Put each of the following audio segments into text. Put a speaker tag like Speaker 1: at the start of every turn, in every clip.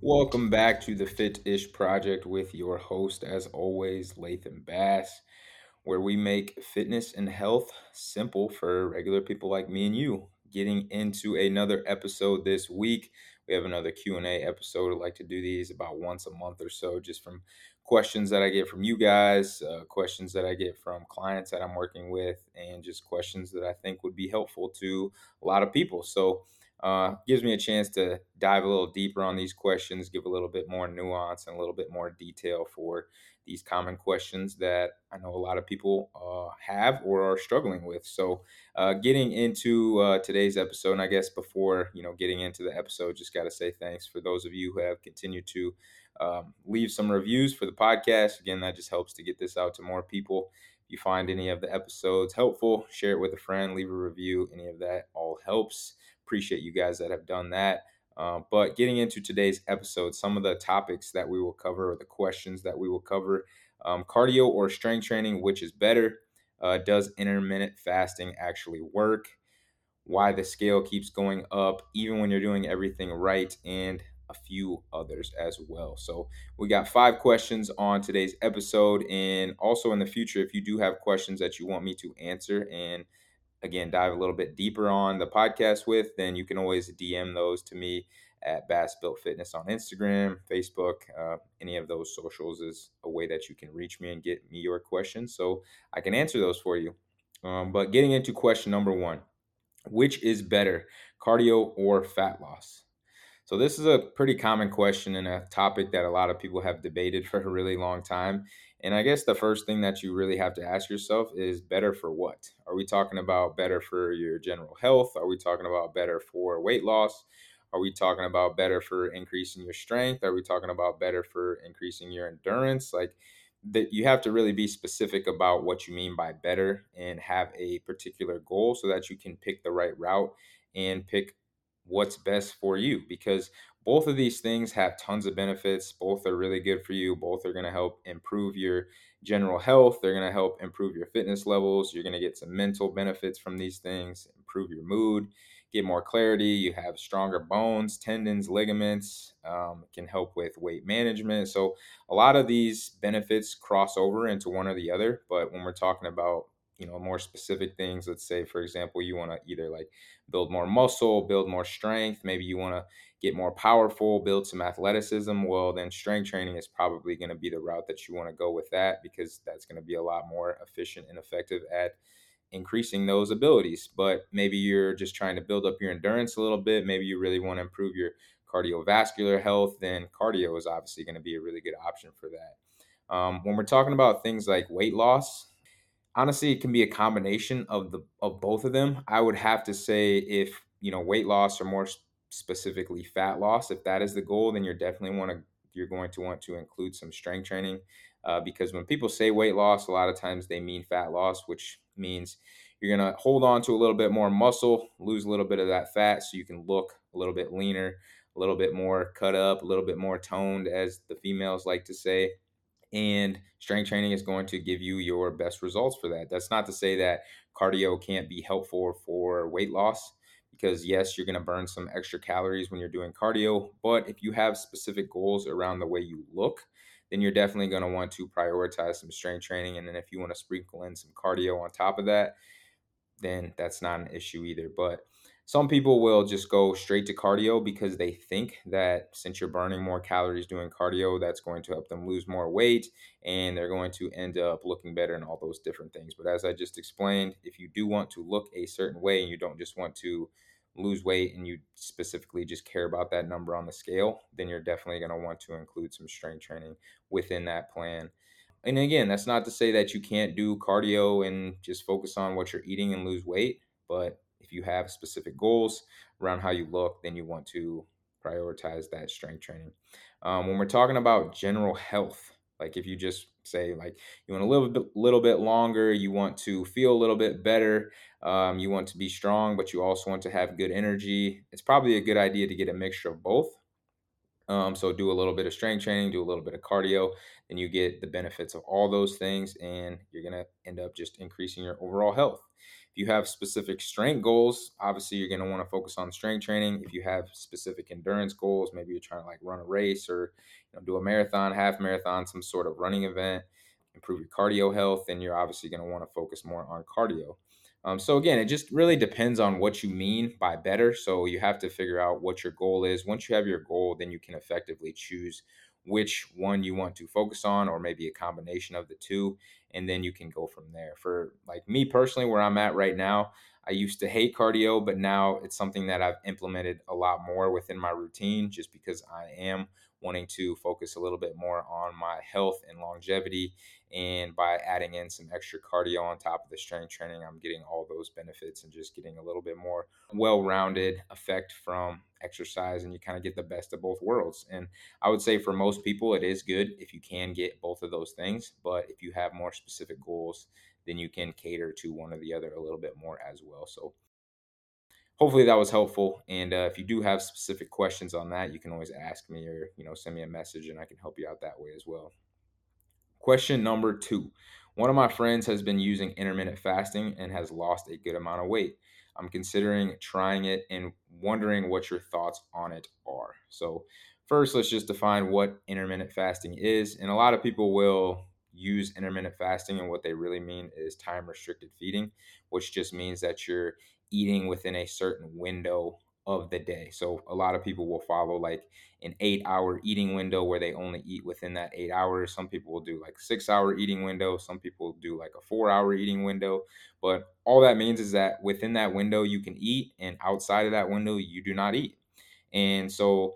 Speaker 1: Welcome back to the Fit-ish Project with your host, as always, Latham Bass, where we make fitness and health simple for regular people like me and you. Getting into another episode this week. We have another Q&A episode. I like to do these about once a month or so, just from questions that I get from you guys, questions that I get from clients that I'm working with, and just questions that I think would be helpful to a lot of people. Gives me a chance to dive a little deeper on these questions, give a little bit more nuance and a little bit more detail for these common questions that I know a lot of people have or are struggling with. Getting into today's episode, and I guess before getting into the episode, just got to say thanks for those of you who have continued to leave some reviews for the podcast. Again, that just helps to get this out to more people. If you find any of the episodes helpful, share it with a friend, leave a review. Any of that all helps. Appreciate you guys that have done that. But getting into today's episode, some of the topics that we will cover, or the questions that we will cover: cardio or strength training, which is better? Does intermittent fasting actually work? Why the scale keeps going up, even when you're doing everything right, and a few others as well. So, we got 5 questions on today's episode. And also in the future, if you do have questions that you want me to answer and again dive a little bit deeper on the podcast with, then you can always DM those to me at Bass Built Fitness on Instagram, Facebook. Any of those socials is a way that you can reach me and get me your questions so I can answer those for you. But getting into question number one: which is better, cardio or fat loss? So this is a pretty common question and a topic that a lot of people have debated for a really long time. And I guess the first thing that you really have to ask yourself is, better for what? Are we talking about better for your general health? Are we talking about better for weight loss? Are we talking about better for increasing your strength? Are we talking about better for increasing your endurance? Like, that you have to really be specific about what you mean by better and have a particular goal so that you can pick the right route and pick what's best for you, because both of these things have tons of benefits. Both are really good for you. Both are going to help improve your general health. They're going to help improve your fitness levels. You're going to get some mental benefits from these things, improve your mood, get more clarity. You have stronger bones, tendons, ligaments. Can help with weight management. So a lot of these benefits cross over into one or the other. But when we're talking about more specific things, let's say for example you want to either like build more muscle, build more strength. Maybe you want to get more powerful, build some athleticism. Well, then strength training is probably going to be the route that you want to go with that, because that's going to be a lot more efficient and effective at increasing those abilities. But maybe you're just trying to build up your endurance a little bit. Maybe you really want to improve your cardiovascular health. Then cardio is obviously going to be a really good option for that. When we're talking about things like weight loss, honestly, it can be a combination of both of them. I would have to say, if weight loss, or more specifically fat loss, if that is the goal, then you're going to want to include some strength training, because when people say weight loss, a lot of times they mean fat loss, which means you're going to hold on to a little bit more muscle, lose a little bit of that fat, so you can look a little bit leaner, a little bit more cut up, a little bit more toned, as the females like to say. And strength training is going to give you your best results for that. That's not to say that cardio can't be helpful for weight loss, because yes, you're going to burn some extra calories when you're doing cardio. But if you have specific goals around the way you look, then you're definitely going to want to prioritize some strength training. And then if you want to sprinkle in some cardio on top of that, then that's not an issue either. But some people will just go straight to cardio because they think that since you're burning more calories doing cardio, that's going to help them lose more weight and they're going to end up looking better and all those different things. But as I just explained, if you do want to look a certain way and you don't just want to lose weight and you specifically just care about that number on the scale, then you're definitely going to want to include some strength training within that plan. And again, that's not to say that you can't do cardio and just focus on what you're eating and lose weight. But if you have specific goals around how you look, then you want to prioritize that strength training. When we're talking about general health, like if you just say like you want to live a little bit longer, you want to feel a little bit better, you want to be strong, but you also want to have good energy, it's probably a good idea to get a mixture of both. So do a little bit of strength training, do a little bit of cardio, and you get the benefits of all those things, and you're gonna end up just increasing your overall health. If you have specific strength goals, obviously you're going to want to focus on strength training. If you have specific endurance goals, maybe you're trying to like run a race or do a marathon, half marathon, some sort of running event, improve your cardio health, then you're obviously going to want to focus more on cardio. So again, it just really depends on what you mean by better. So you have to figure out what your goal is. Once you have your goal, then you can effectively choose which one you want to focus on, or maybe a combination of the two, and then you can go from there. For like me personally, where I'm at right now, I used to hate cardio, but now it's something that I've implemented a lot more within my routine just because I am wanting to focus a little bit more on my health and longevity. And by adding in some extra cardio on top of the strength training, I'm getting all those benefits and just getting a little bit more well rounded effect from exercise. And you kind of get the best of both worlds. And I would say for most people, it is good if you can get both of those things. But if you have more specific goals, then you can cater to one or the other a little bit more as well. So hopefully that was helpful. And if you do have specific questions on that, you can always ask me or send me a message, and I can help you out that way as well. Question number two. One of my friends has been using intermittent fasting and has lost a good amount of weight. I'm considering trying it and wondering what your thoughts on it are. So, first, let's just define what intermittent fasting is. And a lot of people will use intermittent fasting, and what they really mean is time restricted feeding, which just means that you're eating within a certain window of the day. So, a lot of people will follow like an 8 hour eating window where they only eat within that 8 hours. Some people will do like 6 hour eating window. Some people do like a 4 hour eating window. But all that means is that within that window you can eat, and outside of that window you do not eat. And so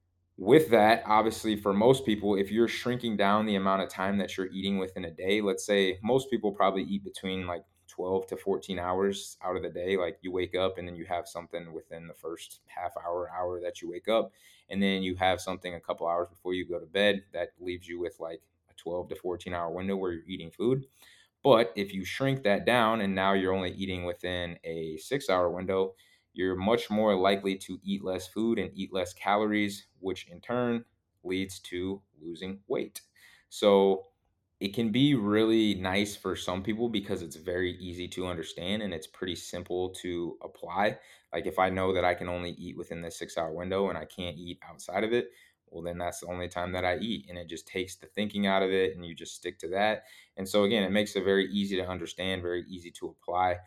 Speaker 1: with that, obviously, for most people, if you're shrinking down the amount of time that you're eating within a day, let's say most people probably eat between like 12 to 14 hours out of the day. Like you wake up and then you have something within the first half hour that you wake up, and then you have something a couple hours before you go to bed. That leaves you with like a 12 to 14 hour window where you're eating food. But if you shrink that down and now you're only eating within a 6 hour window, you're much more likely to eat less food and eat less calories, which in turn leads to losing weight. So it can be really nice for some people because it's very easy to understand and it's pretty simple to apply. Like if I know that I can only eat within the 6 hour window and I can't eat outside of it, well, then that's the only time that I eat. And it just takes the thinking out of it and you just stick to that. And so, again, it makes it very easy to understand, very easy to apply,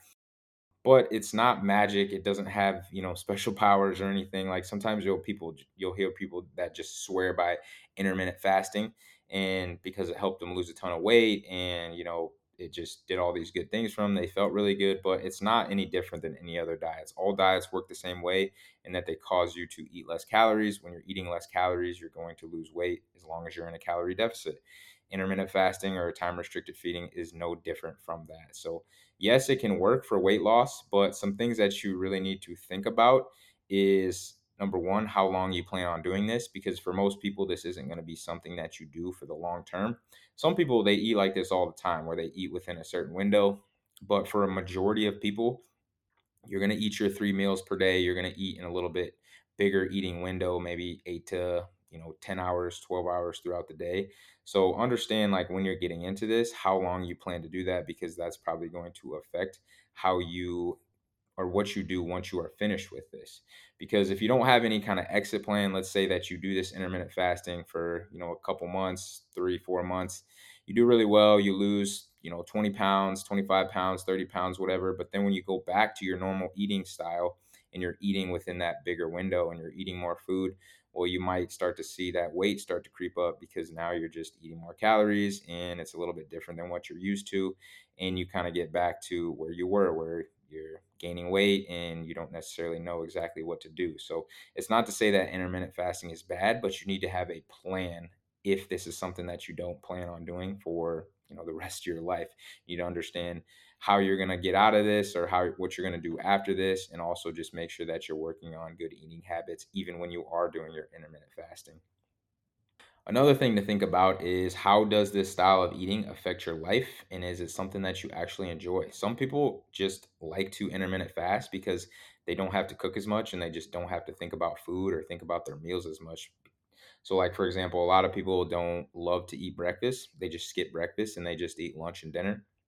Speaker 1: but it's not magic. It doesn't have, special powers or anything. Like sometimes you'll hear people that just swear by intermittent fasting and because it helped them lose a ton of weight and, it just did all these good things for them. They felt really good, but it's not any different than any other diets. All diets work the same way in that they cause you to eat less calories. When you're eating less calories, you're going to lose weight as long as you're in a calorie deficit. Intermittent fasting or time restricted feeding is no different from that. So yes, it can work for weight loss, but some things that you really need to think about is number one, how long you plan on doing this, because for most people, this isn't going to be something that you do for the long term. Some people, they eat like this all the time, where they eat within a certain window. But for a majority of people, you're going to eat your 3 meals per day. You're going to eat in a little bit bigger eating window, maybe 8 to 10 hours, 12 hours throughout the day. So understand like when you're getting into this, how long you plan to do that, because that's probably going to affect how you or what you do once you are finished with this. Because if you don't have any kind of exit plan, let's say that you do this intermittent fasting for, a couple months, 3, 4 months, you do really well, you lose, 20 pounds, 25 pounds, 30 pounds, whatever. But then when you go back to your normal eating style and you're eating within that bigger window and you're eating more food, well, you might start to see that weight start to creep up because now you're just eating more calories and it's a little bit different than what you're used to. And you kind of get back to where you were, where you're gaining weight and you don't necessarily know exactly what to do. So it's not to say that intermittent fasting is bad, but you need to have a plan if this is something that you don't plan on doing for the rest of your life. You need to understand how you're going to get out of this or what you're going to do after this, and also just make sure that you're working on good eating habits even when you are doing your intermittent fasting. Another thing to think about is, how does this style of eating affect your life, and is it something that you actually enjoy? Some people just like to intermittent fast because they don't have to cook as much and they just don't have to think about food or think about their meals as much. So like for example, a lot of people don't love to eat breakfast. They just skip breakfast and they just eat lunch and dinner.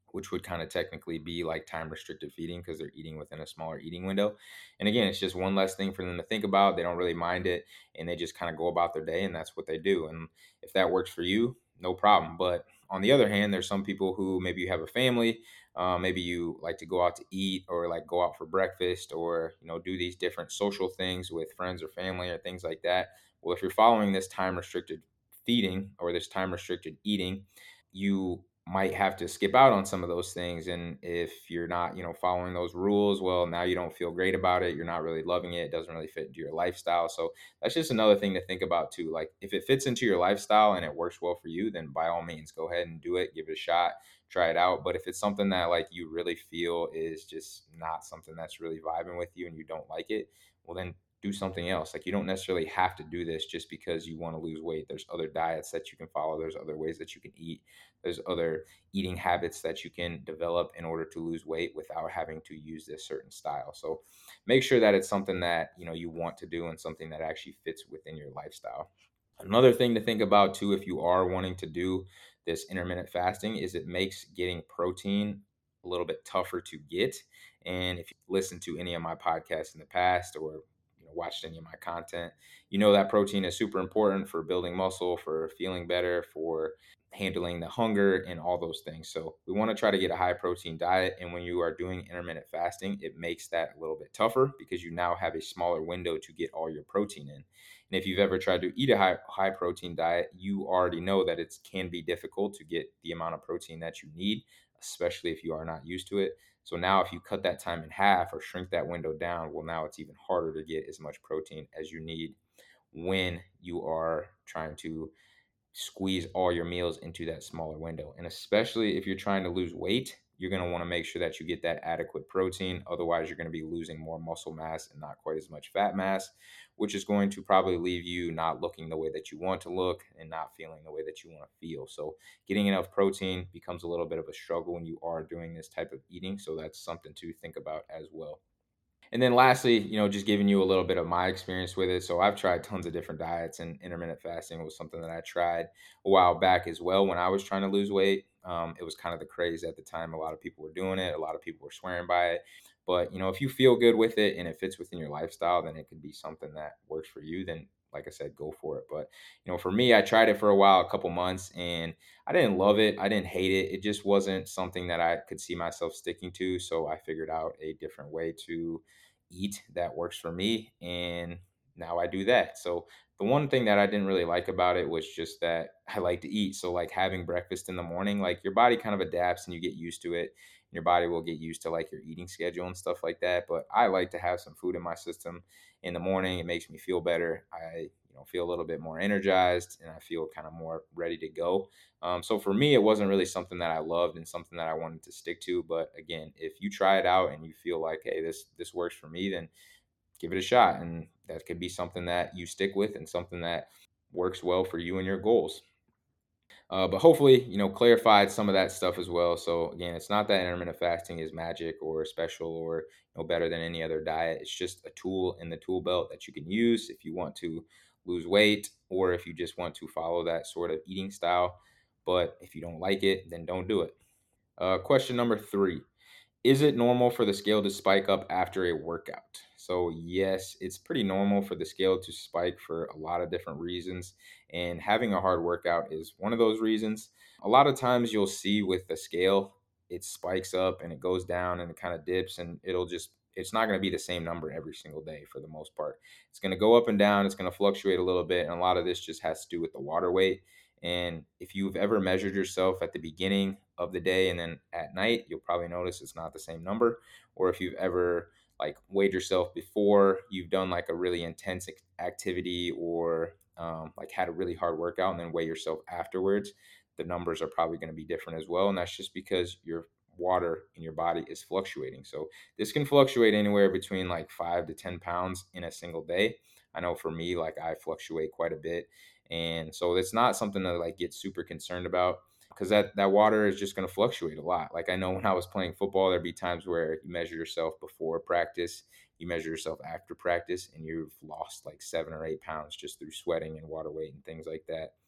Speaker 1: which would kind of technically be like time restricted feeding because they're eating within a smaller eating window. And again, it's just one less thing for them to think about. They don't really mind it, and they just kind of go about their day, and that's what they do. And if that works for you, no problem. But on the other hand, there's some people who maybe you have a family, maybe you like to go out to eat or like go out for breakfast or do these different social things with friends or family or things like that. Well, if you're following this time restricted feeding or this time restricted eating, you might have to skip out on some of those things. And if you're not, following those rules, well, now you don't feel great about it. You're not really loving it. It doesn't really fit into your lifestyle. So that's just another thing to think about too. Like if it fits into your lifestyle and it works well for you, then by all means, go ahead and do it, give it a shot, try it out. But if it's something that like you really feel is just not something that's really vibing with you and you don't like it, well, then do something else. Like you don't necessarily have to do this just because you want to lose weight. There's other diets that you can follow. There's other ways that you can eat. There's other eating habits that you can develop in order to lose weight without having to use this certain style. So make sure that it's something that you want to do and something that actually fits within your lifestyle. Another thing to think about too, if you are wanting to do this intermittent fasting, is it makes getting protein a little bit tougher to get. And if you listen to any of my podcasts in the past or watched any of my content, you know that protein is super important for building muscle, for feeling better, for handling the hunger and all those things. So we want to try to get a high protein diet. And when you are doing intermittent fasting, it makes that a little bit tougher because you now have a smaller window to get all your protein in. And if you've ever tried to eat a high protein diet, you already know that it can be difficult to get the amount of protein that you need, especially if you are not used to it. So now if you cut that time in half or shrink that window down, well, now it's even harder to get as much protein as you need when you are trying to squeeze all your meals into that smaller window. And especially if you're trying to lose weight, you're going to want to make sure that you get that adequate protein. Otherwise, you're going to be losing more muscle mass and not quite as much fat mass, which is going to probably leave you not looking the way that you want to look and not feeling the way that you want to feel. So, getting enough protein becomes a little bit of a struggle when you are doing this type of eating. So, that's something to think about as well. And then lastly, just giving you a little bit of my experience with it. So I've tried tons of different diets, and intermittent fasting was something that I tried a while back as well when I was trying to lose weight. It was kind of the craze at the time. A lot of people were doing it. A lot of people were swearing by it. But if you feel good with it and it fits within your lifestyle, then it could be something that works for you. Then, like I said, go for it. But for me, I tried it for a while, a couple months, and I didn't love it. I didn't hate it. It just wasn't something that I could see myself sticking to. So I figured out a different way to eat that works for me. And now I do that. So the one thing that I didn't really like about it was just that I like to eat. So like having breakfast in the morning, like your body kind of adapts and you get used to it. Your body will get used to like your eating schedule and stuff like that. But I like to have some food in my system in the morning. It makes me feel better. I feel a little bit more energized and I feel kind of more ready to go. So for me, it wasn't really something that I loved and something that I wanted to stick to. But again, if you try it out and you feel like, hey, this works for me, then give it a shot, and that could be something that you stick with and something that works well for you and your goals. But hopefully, clarified some of that stuff as well. So again, it's not that intermittent fasting is magic or special or better than any other diet. It's just a tool in the tool belt that you can use if you want to lose weight or if you just want to follow that sort of eating style. But if you don't like it, then don't do it. Question number 3: is it normal for the scale to spike up after a workout? So, yes, it's pretty normal for the scale to spike for a lot of different reasons. And having a hard workout is one of those reasons. A lot of times you'll see with the scale, it spikes up and it goes down and it kind of dips, and it's not going to be the same number every single day for the most part. It's going to go up and down, it's going to fluctuate a little bit. And a lot of this just has to do with the water weight. And if you've ever measured yourself at the beginning of the day and then at night, you'll probably notice it's not the same number. Or if you've ever like weighed yourself before you've done like a really intense activity or like had a really hard workout and then weigh yourself afterwards, the numbers are probably going to be different as well. And that's just because your water in your body is fluctuating. So this can fluctuate anywhere between like 5 to 10 pounds in a single day. I know for me, like I fluctuate quite a bit. And so it's not something to like get super concerned about because that water is just going to fluctuate a lot. Like I know when I was playing football, there'd be times where you measure yourself before practice, you measure yourself after practice, and you've lost like 7 or 8 pounds just through sweating and water weight and things like that.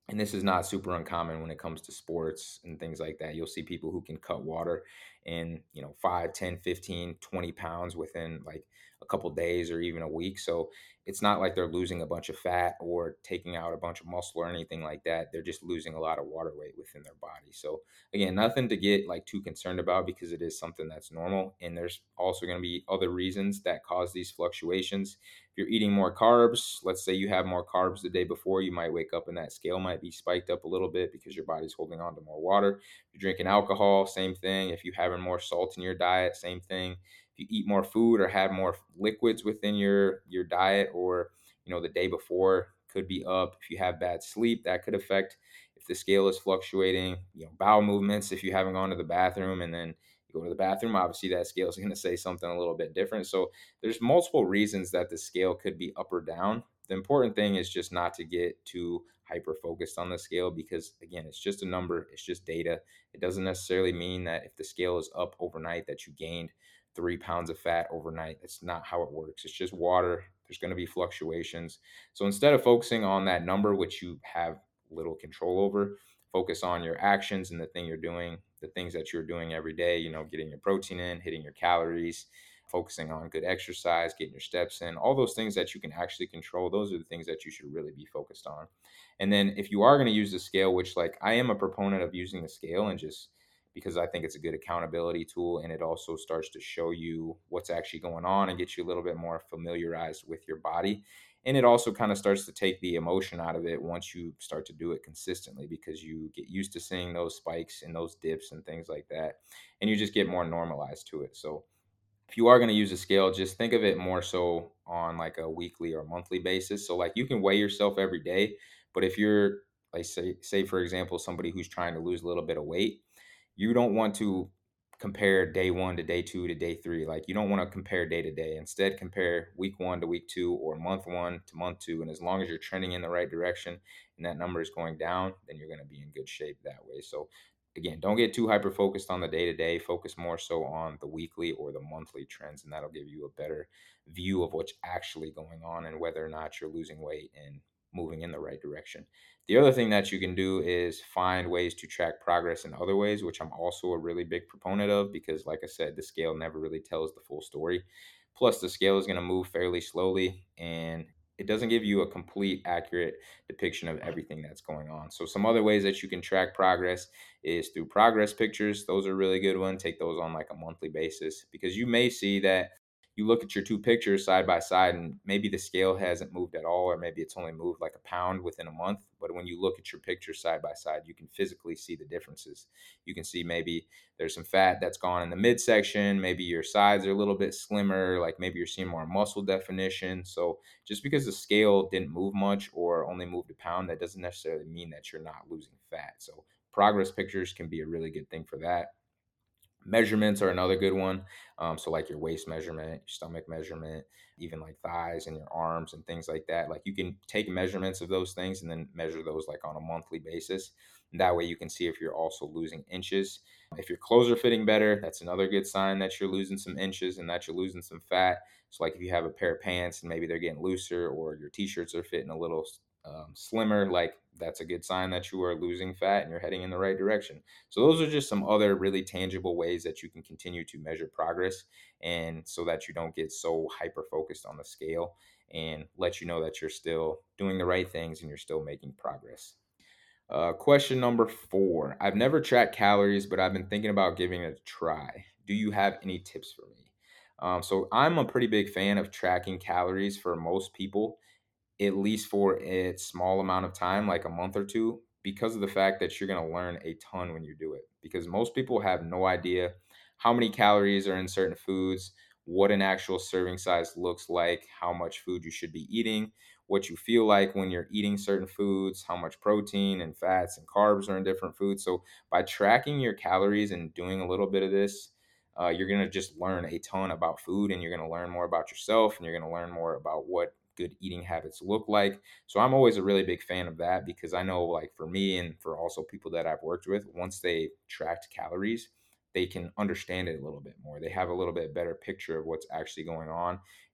Speaker 1: And this is not super uncommon when it comes to sports and things like that. You'll see people who can cut water in, 5, 10, 15, 20 pounds within like a couple days or even a week. So it's not like they're losing a bunch of fat or taking out a bunch of muscle or anything like that. They're just losing a lot of water weight within their body. So again, nothing to get like too concerned about because it is something that's normal. And there's also going to be other reasons that cause these fluctuations. If you're eating more carbs, let's say you have more carbs the day before, you might wake up and that scale might be spiked up a little bit because your body's holding on to more water. If you're drinking alcohol, same thing. If you're having more salt in your diet, same thing. If you eat more food or have more liquids within your diet, or the day before could be up. If you have bad sleep, that could affect if the scale is fluctuating. Bowel movements, if you haven't gone to the bathroom and then you go to the bathroom, obviously that scale is going to say something a little bit different. So there's multiple reasons that the scale could be up or down. The important thing is just not to get too hyper focused on the scale because again, it's just a number, it's just data. It doesn't necessarily mean that if the scale is up overnight that you gained 3 pounds of fat overnight. That's not how it works. It's just water. There's going to be fluctuations. So instead of focusing on that number, which you have little control over, focus on your actions and the thing you're doing, the things that you're doing every day, getting your protein in, hitting your calories, focusing on good exercise, getting your steps in, all those things that you can actually control. Those are the things that you should really be focused on. And then if you are going to use the scale, which like I am a proponent of using the scale and just because I think it's a good accountability tool and it also starts to show you what's actually going on and get you a little bit more familiarized with your body. And it also kind of starts to take the emotion out of it once you start to do it consistently because you get used to seeing those spikes and those dips and things like that. And you just get more normalized to it. So if you are going to use a scale, just think of it more so on like a weekly or monthly basis. So like you can weigh yourself every day, but if you're like say for example somebody who's trying to lose a little bit of weight, you don't want to compare day 1 to day 2 to day 3. Like you don't want to compare day to day. Instead, compare week 1 to week 2 or month 1 to month 2, and as long as you're trending in the right direction and that number is going down, then you're going to be in good shape that way. So again, don't get too hyper focused on the day to day. Focus more so on the weekly or the monthly trends, and that'll give you a better view of what's actually going on and whether or not you're losing weight and moving in the right direction. The other thing that you can do is find ways to track progress in other ways, which I'm also a really big proponent of because, like I said, the scale never really tells the full story. Plus, the scale is going to move fairly slowly and it doesn't give you a complete, accurate depiction of everything that's going on. So, some other ways that you can track progress is through progress pictures. Those are a really good one. Take those on like a monthly basis because you may see that you look at your two pictures side by side and maybe the scale hasn't moved at all or maybe it's only moved like a pound within a month, but when you look at your pictures side by side you can physically see the differences. You can see maybe there's some fat that's gone in the midsection, maybe your sides are a little bit slimmer, like maybe you're seeing more muscle definition. So just because the scale didn't move much or only moved a pound, that doesn't necessarily mean that you're not losing fat. So progress pictures can be a really good thing for that. Measurements are another good one. So like your waist measurement, your stomach measurement, even like thighs and your arms and things like that. Like you can take measurements of those things and then measure those like on a monthly basis. And that way you can see if you're also losing inches. If your clothes are fitting better, that's another good sign that you're losing some inches and that you're losing some fat. So like if you have a pair of pants and maybe they're getting looser or your t-shirts are fitting a little slimmer, like that's a good sign that you are losing fat and you're heading in the right direction. So those are just some other really tangible ways that you can continue to measure progress and so that you don't get so hyper focused on the scale and let you know that you're still doing the right things and you're still making progress. Question number 4. I've never tracked calories, but I've been thinking about giving it a try. Do you have any tips for me? So I'm a pretty big fan of tracking calories for most people at least for a small amount of time, like a month or two, because of the fact that you're going to learn a ton when you do it. Because most people have no idea how many calories are in certain foods, what an actual serving size looks like, how much food you should be eating, what you feel like when you're eating certain foods, how much protein and fats and carbs are in different foods. So by tracking your calories and doing a little bit of this, you're going to just learn a ton about food and you're going to learn more about yourself and you're going to learn more about what good eating habits look like. So I'm always a really big fan of that because I know like for me and for also people that I've worked with, once they tracked calories, they can understand it a little bit more. They have a little bit better picture of what's actually going on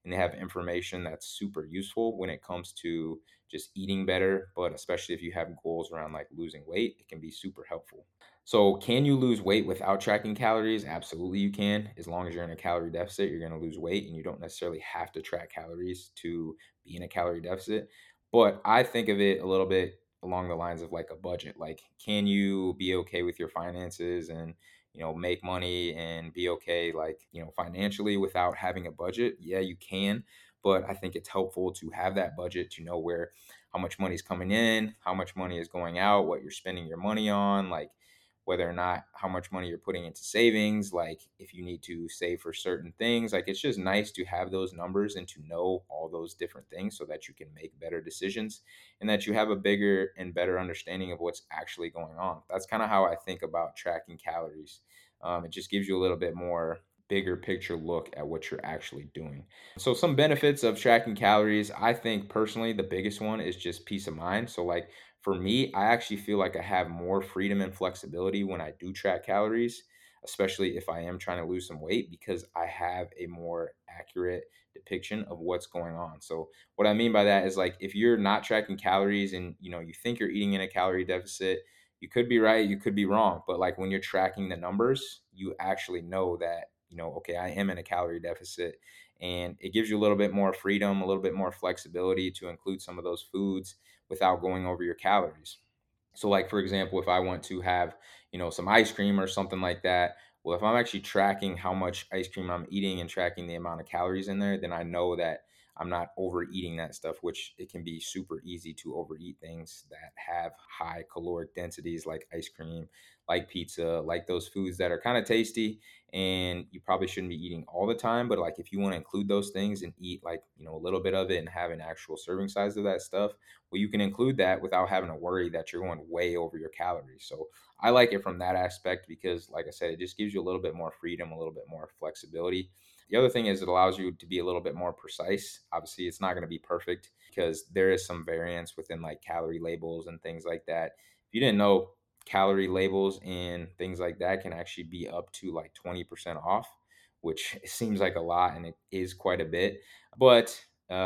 Speaker 1: and they have information that's super useful when it comes to just eating better, but especially if you have goals around like losing weight, it can be super helpful. So, can you lose weight without tracking calories? Absolutely, you can. As long as you're in a calorie deficit, you're going to lose weight, and you don't necessarily have to track calories to be in a calorie deficit. But I think of it a little bit along the lines of like a budget. Like, can you be okay with your finances and make money and be okay, like, financially without having a budget? Yeah, you can. But I think it's helpful to have that budget to know where how much money is coming in, how much money is going out, what you're spending your money on, like whether or not how much money you're putting into savings, like if you need to save for certain things. Like it's just nice to have those numbers and to know all those different things so that you can make better decisions and that you have a bigger and better understanding of what's actually going on. That's kind of how I think about tracking calories. It just gives you a little bit more bigger picture look at what you're actually doing. So some benefits of tracking calories, I think personally the biggest one is just peace of mind. So like for me, I actually feel like I have more freedom and flexibility when I do track calories, especially if I am trying to lose some weight because I have a more accurate depiction of what's going on. So what I mean by that is like if you're not tracking calories and you think you're eating in a calorie deficit, you could be right, you could be wrong, but like when you're tracking the numbers, you actually know that, okay, I am in a calorie deficit, and it gives you a little bit more freedom, a little bit more flexibility to include some of those foods without going over your calories. So, like for example, if I want to have, some ice cream or something like that, well, if I'm actually tracking how much ice cream I'm eating and tracking the amount of calories in there, then I know that I'm not overeating that stuff, which it can be super easy to overeat things that have high caloric densities like ice cream, like pizza, like those foods that are kind of tasty and you probably shouldn't be eating all the time. But like if you want to include those things and eat like, a little bit of it and have an actual serving size of that stuff, well, you can include that without having to worry that you're going way over your calories. So I like it from that aspect because, like I said, it just gives you a little bit more freedom, a little bit more flexibility. The other thing is it allows you to be a little bit more precise. Obviously, it's not going to be perfect because there is some variance within like calorie labels and things like that. If you didn't know, calorie labels and things like that can actually be up to like 20% off, which seems like a lot and it is quite a bit. But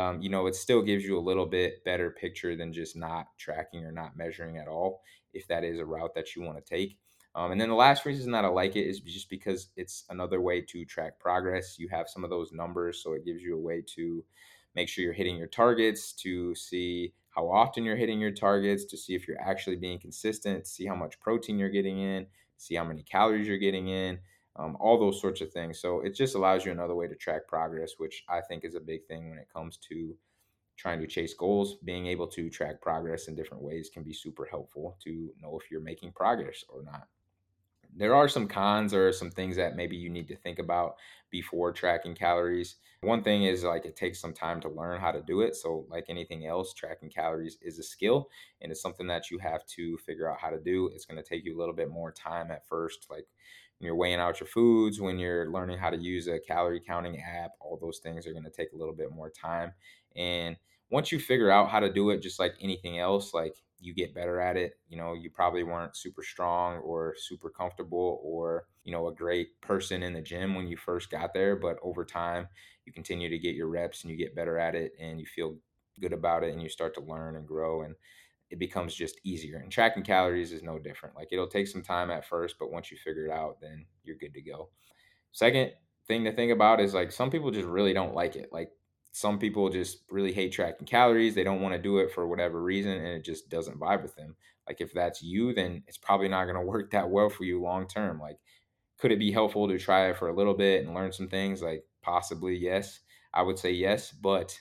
Speaker 1: it still gives you a little bit better picture than just not tracking or not measuring at all, if that is a route that you want to take. And then the last reason that I like it is just because it's another way to track progress. You have some of those numbers, so it gives you a way to make sure you're hitting your targets, to see how often you're hitting your targets, to see if you're actually being consistent, to see how much protein you're getting in, see how many calories you're getting in, all those sorts of things. So it just allows you another way to track progress, which I think is a big thing when it comes to trying to chase goals. Being able to track progress in different ways can be super helpful to know if you're making progress or not. There are some cons or some things that maybe you need to think about before tracking calories. One thing is like it takes some time to learn how to do it. So, like anything else, tracking calories is a skill and it's something that you have to figure out how to do. It's going to take you a little bit more time at first, like when you're weighing out your foods, when you're learning how to use a calorie counting app, all those things are going to take a little bit more time. And once you figure out how to do it, just like anything else, like you get better at it. You probably weren't super strong or super comfortable or, a great person in the gym when you first got there, but over time, you continue to get your reps and you get better at it and you feel good about it and you start to learn and grow and it becomes just easier. And tracking calories is no different. Like it'll take some time at first, but once you figure it out, then you're good to go. Second thing to think about is like some people just really don't like it. Like some people just really hate tracking calories. They don't want to do it for whatever reason and it just doesn't vibe with them. Like if that's you, then it's probably not going to work that well for you long term. Like could it be helpful to try it for a little bit and learn some things? Like possibly yes. I would say yes, but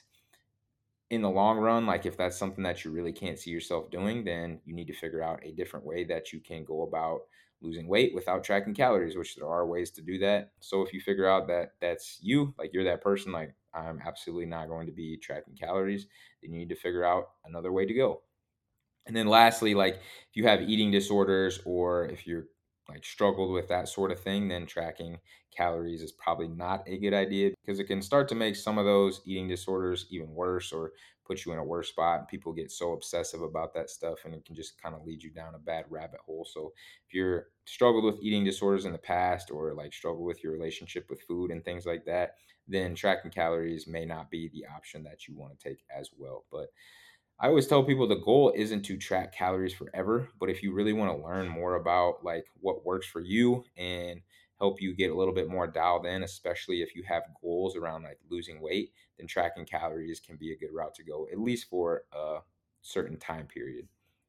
Speaker 1: in the long run, like if that's something that you really can't see yourself doing, then you need to figure out a different way that you can go about losing weight without tracking calories, which there are ways to do that. So if you figure out that that's you, like you're that person, like I'm absolutely not going to be tracking calories, then you need to figure out another way to go. And then lastly, like if you have eating disorders or if you're like struggled with that sort of thing, then tracking calories is probably not a good idea because it can start to make some of those eating disorders even worse or put you in a worse spot. And people get so obsessive about that stuff and it can just kind of lead you down a bad rabbit hole. So if you're struggled with eating disorders in the past or like struggle with your relationship with food and things like that, then tracking calories may not be the option that you want to take as well. But I always tell people the goal isn't to track calories forever, but if you really want to learn more about like what works for you and help you get a little bit more dialed in, especially if you have goals around like losing weight, then tracking calories can be a good route to go, at least for a certain time period.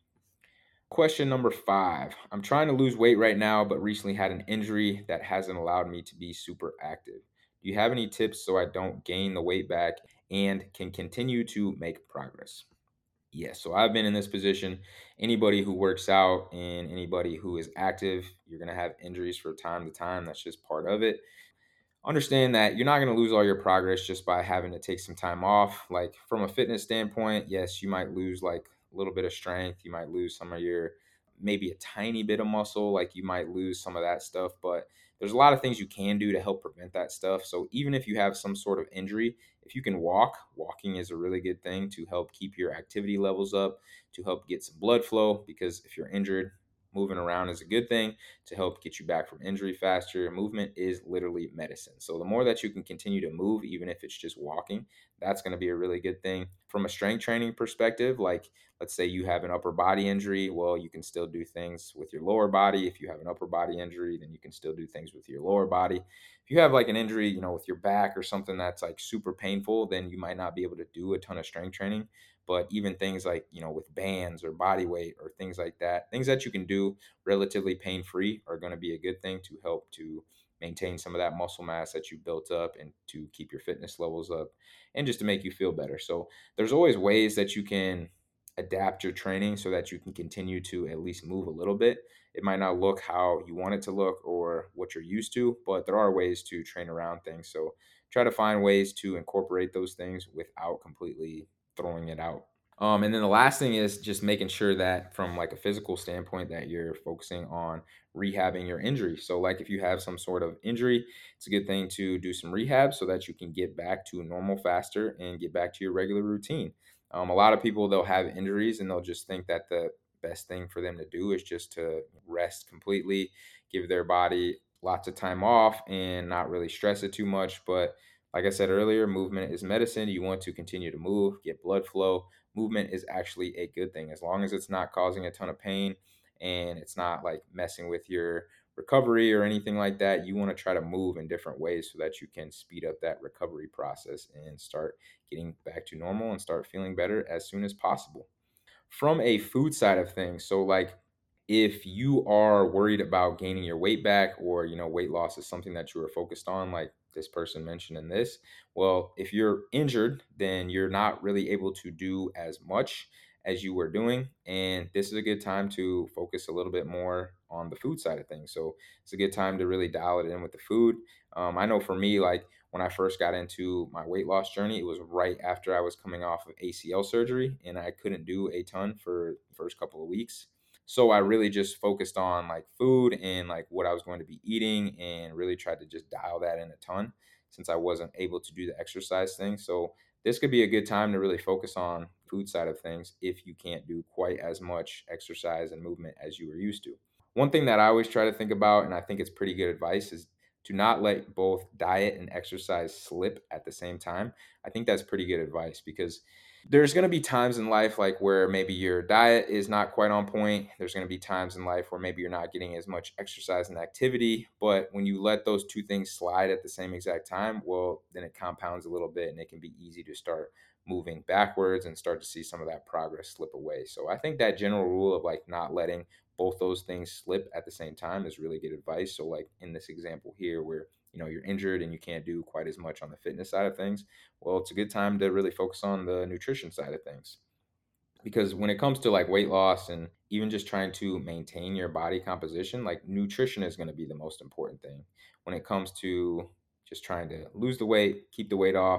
Speaker 1: Question number 5. I'm trying to lose weight right now, but recently had an injury that hasn't allowed me to be super active. Do you have any tips so I don't gain the weight back and can continue to make progress? Yes, so I've been in this position. Anybody who works out and anybody who is active, you're going to have injuries from time to time. That's just part of it. Understand that you're not going to lose all your progress just by having to take some time off. Like from a fitness standpoint, yes, you might lose like a little bit of strength. You might lose some of your, maybe a tiny bit of muscle. Like you might lose some of that stuff. But there's a lot of things you can do to help prevent that stuff. So even if you have some sort of injury, if you can walk, walking is a really good thing to help keep your activity levels up, to help get some blood flow. Because if you're injured, moving around is a good thing to help get you back from injury faster. Movement is literally medicine. So the more that you can continue to move, even if it's just walking, that's going to be a really good thing. From a strength training perspective, like let's say you have an upper body injury, well, you can still do things with your lower body. If you have an upper body injury, then you can still do things with your lower body. If you have like an injury, with your back or something that's like super painful, then you might not be able to do a ton of strength training. But even things like, with bands or body weight or things like that, things that you can do relatively pain free are going to be a good thing to help to maintain some of that muscle mass that you built up and to keep your fitness levels up and just to make you feel better. So there's always ways that you can adapt your training so that you can continue to at least move a little bit. It might not look how you want it to look or what you're used to, but there are ways to train around things. So try to find ways to incorporate those things without completely throwing it out. And then the last thing is just making sure that from like a physical standpoint that you're focusing on rehabbing your injury. So like if you have some sort of injury, it's a good thing to do some rehab so that you can get back to normal faster and get back to your regular routine. A lot of people, they'll have injuries and they'll just think that the best thing for them to do is just to rest completely, give their body lots of time off and not really stress it too much. But like I said earlier, movement is medicine. You want to continue to move, get blood flow. Movement is actually a good thing as long as it's not causing a ton of pain and it's not like messing with your recovery or anything like that. You want to try to move in different ways so that you can speed up that recovery process and start getting back to normal and start feeling better as soon as possible. From a food side of things, so like if you are worried about gaining your weight back or weight loss is something that you are focused on like this person mentioned in this, well, if you're injured then you're not really able to do as much as you were doing, and this is a good time to focus a little bit more on the food side of things. So it's a good time to really dial it in with the food. I know for me, like when I first got into my weight loss journey, it was right after I was coming off of ACL surgery and I couldn't do a ton for the first couple of weeks. So I really just focused on like food and like what I was going to be eating and really tried to just dial that in a ton since I wasn't able to do the exercise thing. So this could be a good time to really focus on food side of things if you can't do quite as much exercise and movement as you were used to. One thing that I always try to think about, and I think it's pretty good advice, is to not let both diet and exercise slip at the same time. I think that's pretty good advice because there's going to be times in life like where maybe your diet is not quite on point. There's going to be times in life where maybe you're not getting as much exercise and activity, but when you let those two things slide at the same exact time, well, then it compounds a little bit and it can be easy to start moving backwards and start to see some of that progress slip away. So I think that general rule of like not letting both those things slip at the same time is really good advice. So like in this example here where you're injured and you can't do quite as much on the fitness side of things, well, it's a good time to really focus on the nutrition side of things. Because when it comes to like weight loss and even just trying to maintain your body composition, like nutrition is going to be the most important thing when it comes to just trying to lose the weight, keep the weight off.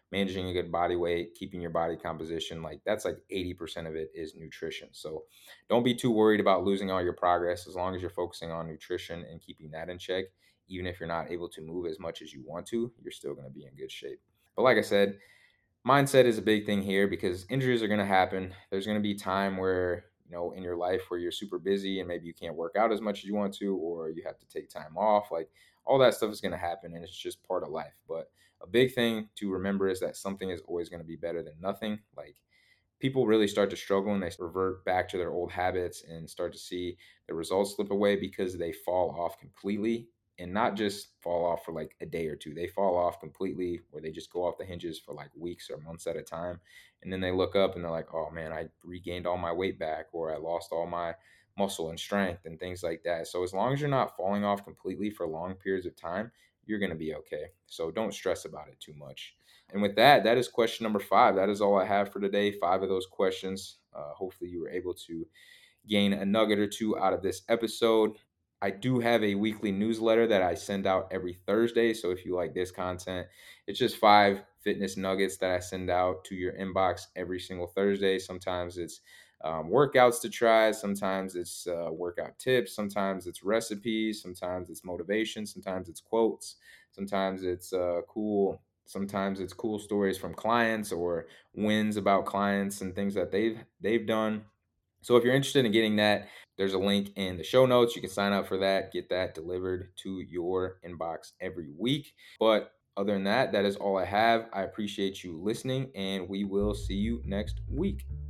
Speaker 1: managing a good body weight, keeping your body composition, like that's like 80% of it is nutrition. So don't be too worried about losing all your progress as long as you're focusing on nutrition and keeping that in check. Even if you're not able to move as much as you want to, you're still going to be in good shape. But like I said, mindset is a big thing here because injuries are going to happen. There's going to be time where, in your life where you're super busy and maybe you can't work out as much as you want to, or you have to take time off. Like all that stuff is going to happen and it's just part of life. But a big thing to remember is that something is always going to be better than nothing. Like people really start to struggle and they revert back to their old habits and start to see the results slip away because they fall off completely, and not just fall off for like a day or two. They fall off completely where they just go off the hinges for like weeks or months at a time. And then they look up and they're like, oh man, I regained all my weight back, or I lost all my muscle and strength and things like that. So as long as you're not falling off completely for long periods of time, you're going to be okay. So don't stress about it too much. And with that, that is question number 5. That is all I have for today. 5 of those questions. Hopefully, you were able to gain a nugget or two out of this episode. I do have a weekly newsletter that I send out every Thursday. So if you like this content, it's just 5 fitness nuggets that I send out to your inbox every single Thursday. Sometimes it's workouts to try, sometimes it's workout tips, sometimes it's recipes, sometimes it's motivation, sometimes it's quotes, sometimes it's cool. Sometimes it's cool stories from clients or wins about clients and things that they've done. So if you're interested in getting that, there's a link in the show notes. You can sign up for that, get that delivered to your inbox every week. But other than that, that is all I have. I appreciate you listening, and we will see you next week.